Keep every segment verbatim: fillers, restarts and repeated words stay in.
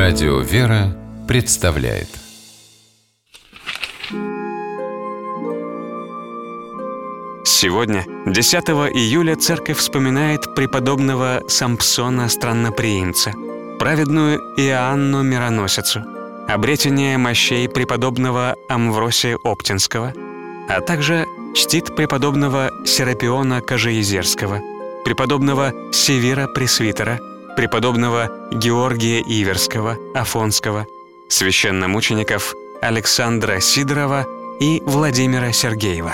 Радио «Вера» представляет. Сегодня, десятого июля, церковь вспоминает преподобного Сампсона Странноприимца, праведную Иоанну Мироносицу, обретение мощей преподобного Амвросия Оптинского, а также чтит преподобного Серапиона Кожеезерского, преподобного Севира Пресвитера, преподобного Георгия Иверского, Афонского, священномучеников Александра Сидорова и Владимира Сергеева.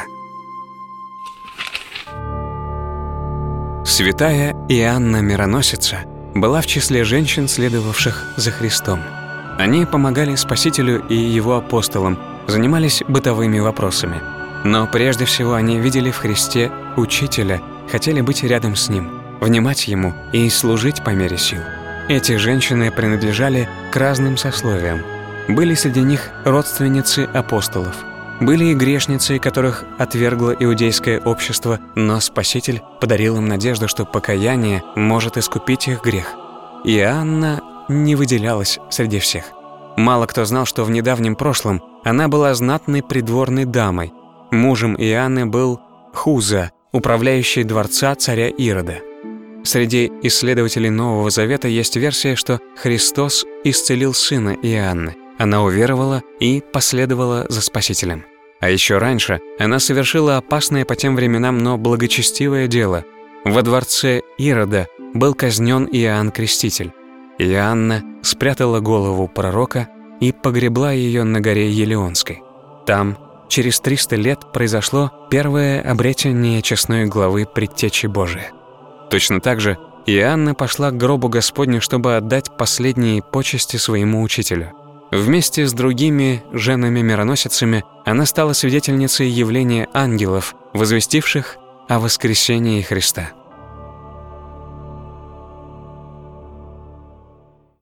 Святая Иоанна Мироносица была в числе женщин, следовавших за Христом. Они помогали Спасителю и его апостолам, занимались бытовыми вопросами. Но прежде всего они видели в Христе Учителя, хотели быть рядом с Ним, внимать Ему и служить по мере сил. Эти женщины принадлежали к разным сословиям. Были среди них родственницы апостолов. Были и грешницы, которых отвергло иудейское общество, но Спаситель подарил им надежду, что покаяние может искупить их грех. Иоанна не выделялась среди всех. Мало кто знал, что в недавнем прошлом она была знатной придворной дамой. Мужем Иоанны был Хуза, управляющий дворца царя Ирода. Среди исследователей Нового Завета есть версия, что Христос исцелил сына Иоанны. Она уверовала и последовала за Спасителем. А еще раньше она совершила опасное по тем временам, но благочестивое дело. Во дворце Ирода был казнен Иоанн Креститель. Иоанна спрятала голову пророка и погребла ее на горе Елеонской. Там через триста лет произошло первое обретение честной главы Предтечи Божией. Точно так же Иоанна пошла к гробу Господню, чтобы отдать последние почести своему учителю. Вместе с другими женами-мироносицами она стала свидетельницей явления ангелов, возвестивших о воскресении Христа.